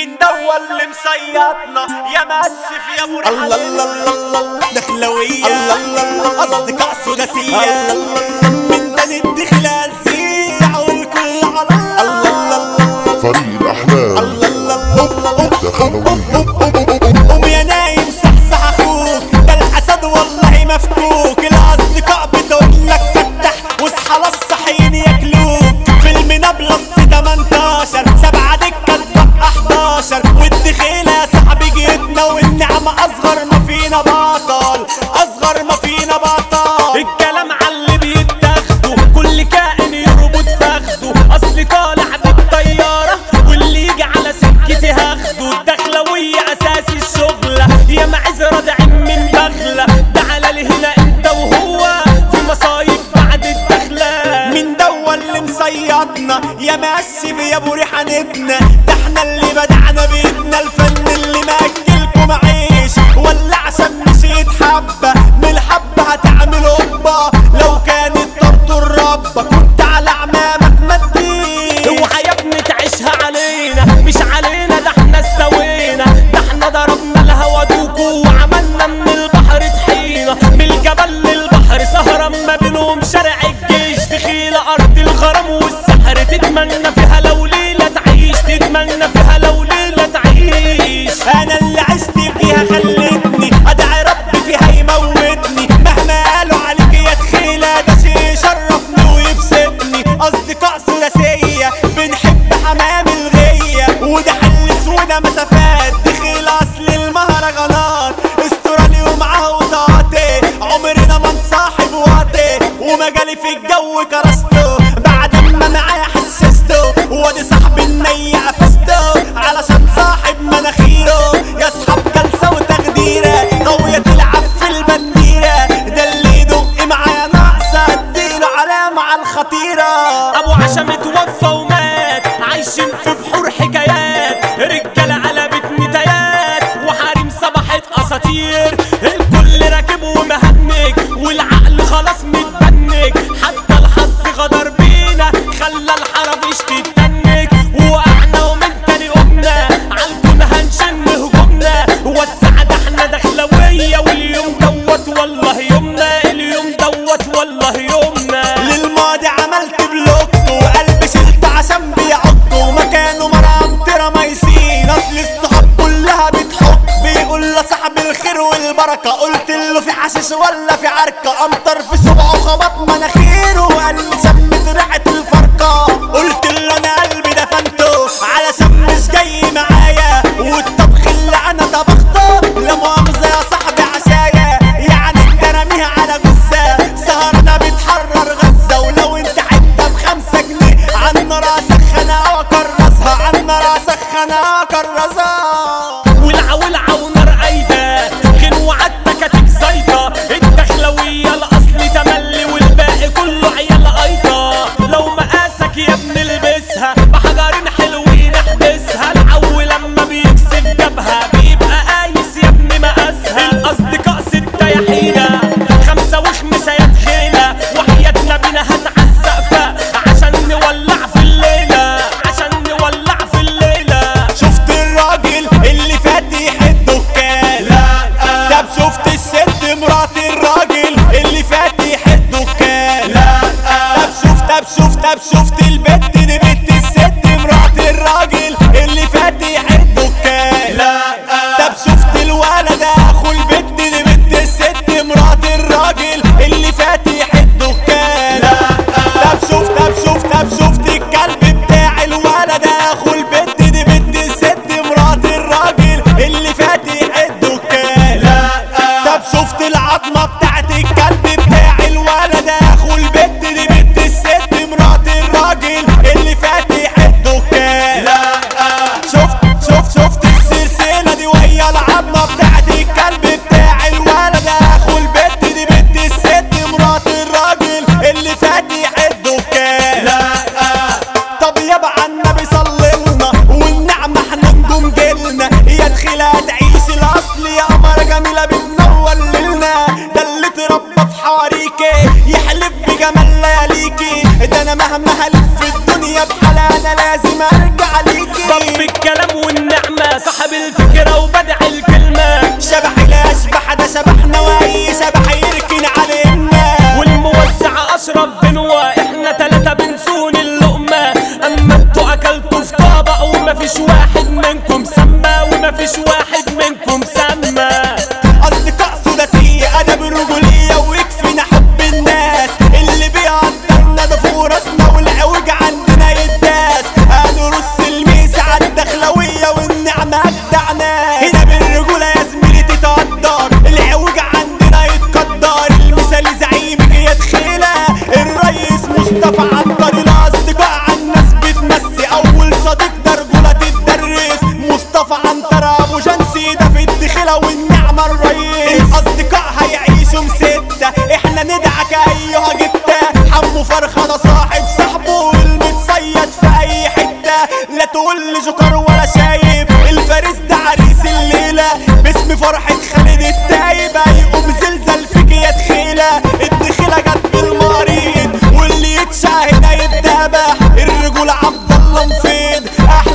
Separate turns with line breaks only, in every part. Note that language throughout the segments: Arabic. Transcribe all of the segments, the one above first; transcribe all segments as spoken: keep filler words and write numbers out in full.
من دوا اللي مصيطنا يا مأسف يا ابو رحل.
الله الله الله الله دخلوية، الله الله الله أصدقاء سداسية، من تاني الدخلة نسيع والكل على الله الله الله
فريق الأحلام.
الله الله الله
دخلوية.
قوم يا نايم صحصح أخوك، ده الحسد والله مفكوك، الأصدقاء بتقولك فتح واصحى للصحيين ياكلوك، فيلم نابلس تمنتاشر سبعة دكة تبقى حداشر، والدخيلة يا صاحبي جيتنا والنعمة أصغر ما فينا بطل، أصغر ما فينا بطل.
الكلام عاللي بيتاخدوا كل كائن يربط فخده، أصلي طالع بالطيارة واللي يجي على سكتي هاخده، الدخلوية أساس الشغلة يا معز رادعين من بغلة، تعالى لي هنا انت وهو في مصايب بعد الدخلة.
من دوا اللي مصيطنا يا مأسف يا ابو ريحانتنا، ده احنا اللي بدعنا بيتنا، الفن اللي مأكلكم عيش ولا عشان مشيت حبة من الحبة هتعمل قبة، لو كانت طرط الربة كنت على عمامك ما تجيش.
اوعى يا ابني تعيشها علينا مش علينا، ده احنا استوينا، ده احنا ضربنا الهوا دوكو وعملنا من البحر طحينة، من الجبل للبحر سهرة ما بينهم شارع الجيش، دخيلة أرض الغرام والسحر تتمنى فيها لو ليلة تعيش، تتمنى فيها لو ليلة تعيش.
انا اللي عشت فيها خلتني ادعي ربي فيها يموتني، مهما قالوا عليك يا دخيلة ده شي يشرفني ويبسطني، اصدقاء ثلاثية بنحب حمام الغية، وده حل سودا مسافات، دخيلة اصل المهرجانات، استرالي ومعاه وطاطي، عمرنا ما نصاحب واطي، ومجالي في الجو كرسته، بعد ما معايا حسسته، وادي صاحب النية قفزته، علشان صاحب مناخيره، يا اصحاب جلسة وتخديرة، غاوية تلعب في البنديرة، ده اللي يدق معايا ناقصة اديله علامة على الخطيرة.
ابو عشم اتوفى ومات، عايشين في بحور حكايات، رجالة قلبت نتايات وحريم صبحت اساطير، الكل راكب ومهنج والعقل خلاص متبنج، حتى الحظ غدر بينا خلى الحرافيش تتنك، وقعنا ومن تاني قمنا عالكون هنشن هجومنا، والسعادة احنا دخلوية واليوم دوت والله يومنا، اليوم دوت والله يومنا.
للماضي عملت بلوك وقلبي شلت عشان بيعق، ومكانه مرام ترى ميسين، اصل الصحاب كلها بتحك، بيقول لصاحب الخير والبركة، قلت له في حشيش ولا في عركة، امطر في صبعه خبط مناخيره وقال لي شمت ريحة الفرقة، قلت له انا قلبي دفنته علشان مش جاي معايا، والطبخ اللي انا طبخته لا مؤاخذة يا صاحبي عشايا، يعني انت راميها على جثة، سهرنا بتحرر غزة، ولو انت حتة بخمسة جنيه عالنار اسخنها واكرسها، عالنار اسخنها واكرسها.
ولع ولع ونار ايده غنوة عالتكاتك زايطة، الدخلوية الاصل تملي والباقي كله عيال ايطة، لو مقاسك يا ابني البسها بحجرين حلوين احبسها، العو لما بيكسب جبهة بيبقى قايس يا ابني مقاسها، الاصدقاء ستة يا حيلة خمسة وخمسة يا دخيلة، وحياتنا بينا هتعزقفة عشان نولع في الليلة، عشان نولع في الليلة.
شفت الراجل اللي فاتح الدكان؟ لا. طب شفت الست مرات الراجل اللي فاتح الدكان؟ لا. طب شفت طب شفت طب شفت البت دي بنت الست مرات الراجل اللي فاتح الدكان؟ لا. طب شفت الولد اخو البت دي بنت الست مرات الراجل اللي فاتح الدكان؟ لا. طب شفت طب شفت طب شفت الكلب بتاع الولد اخو البت دي بنت الست مرات الراجل اللي فاتح الدكان؟ لا. طب شفت العظمة بتاعت الكلب بتاع الولد اخو البت دي بنت الست مرات الراجل اللي فاتح الدكان؟ لا. شفت شفت شفت السلسلة دي وهي العظمة بتاعت الكلب بتاع الولد اخو البت دي بنت الست مرات الراجل اللي فاتح الدكان؟ لا. طب يابا عالنبي صللنا والنعمة احنا نجوم جيلنا، يا دخيلة تعيش الاصل يا قمر جميلة بتنور ليلنا، ده اللي اتربى في حواريكي يحلف بجمال لياليكي، ده انا مهما هلف في الدنيا بحالة انا لازم ارجع ليكي.
طب الكلام والنعمة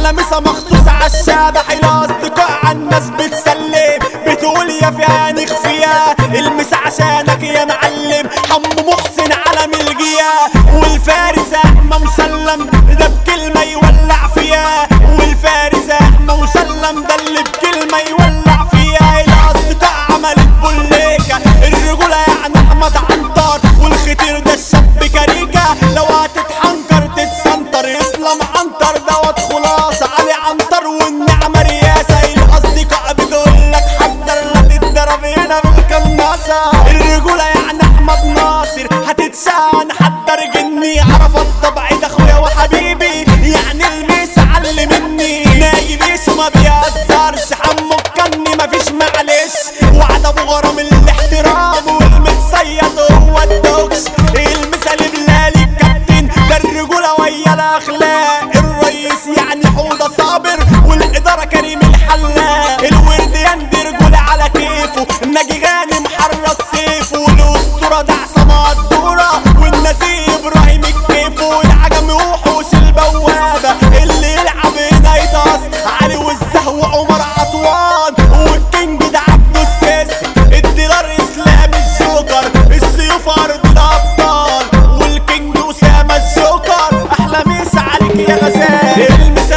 احلى مسا مخصوص عالشبح الاصدقاء عالناس بتسلم بتقول يا فيها نخفيها المسا عشانك يا معلم حمو محسن علم الجيا والفارس احمى مسلم ده بكلمه يولع فيها والفارس احمى مسلم ده اللي بكلمه يولع فيها الاصدقاء عملت بوليكا الرجوله يعني احمد عنتر والختير ده الشاب كاريكا لو هتتحنكر تتسنطر يسلم عنتر دوت خلاصه علي عنتر والنعمه رياسه الاصدقاء بتقولك حذر لا تتضرب هنا بالكناسه الرجوله يعني احمد ناصر هتتسان حضر جني عرفت طبع ده اخويا وحبيبي يعني الميس علي مني نايب اسمه ما بيهزرش حمو الكني مفيش معلش وعد ابو غرام الاحترام والمتصيد هو الدوكس المثال بلالي الكابتن ده الرجوله ويا الاخلاق الرئيس يعني حوضه صابر والاداره كريم الحلاق الورد يندي رجوله على كيفه ناجي غانم حرص سيفه والاسطوره ده عصام الدوره والنزيه ابراهيم الكيفو والعجمي وحوش البوابه اللي يلعب هنا يطاس علي والزهو وعمر عطوان والكينج ده عبده السيسي الديلار اسلام الجوكر السيوف ارض الابطال والكينج اسامه الجوكر احلى ميس عليك يا غزال المس